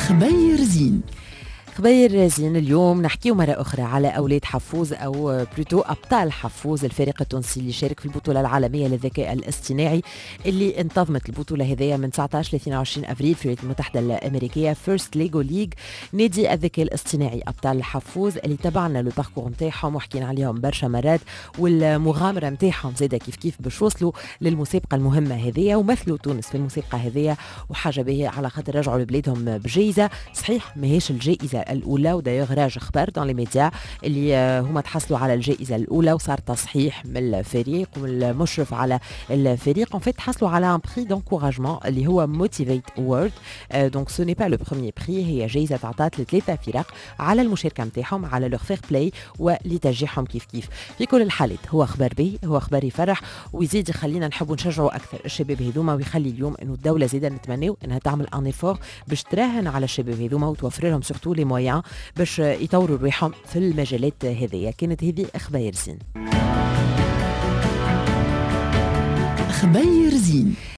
خبير زين. خبير زين اليوم نحكيو مرة أخرى على أولاد حفوظ أو بلوتو أبطال حفوظ، الفريق التونسي اللي شارك في البطولة العالمية للذكاء الاصطناعي اللي انتظمت البطولة هذية من 19 ل 22 أبريل في الولايات المتحدة الأمريكية. فيرست ليجو ليج، نادي الذكاء الاصطناعي أبطال حفوظ اللي تبعنا لو باركور نتاعهم وحكينا عليهم برشا مرات، والمغامرة نتاعهم زادة كيف باش وصلوا للمسابقة المهمة هذية ومثلوا تونس في المسابقة هذية، وحاجة باهية على خاطر رجعوا لبلادهم بجائزة. صحيح ماهيش الجائزة الأولى، ودايوغ راج خبر دون لي ميديا اللي هما تحصلوا على الجائزة الأولى وصار تصحيح من الفريق والمشرف على الفريق. en fait تحصلوا على un prix d'encouragement اللي هو Motivate Award. donc ce n'est pas le premier prix، هي جائزة تعطات لثلاثة فرق على المشاركة متاعهم، على leur fair play ولتشجيعهم كيف. في كل الحالات هو خبر به، هو خبر يفرح ويزيد يخلينا نحبوا نشجعوا أكثر الشباب هذوما، ويخلي اليوم إنه الدولة زيدا نتمنوا إنها تعمل un effort باش تراهن على الشباب هذوما وتوفر لهم surtout les moyens باش يطوروا روحهم في المجالات هذه. كانت هذه خبير زين. خبير زين.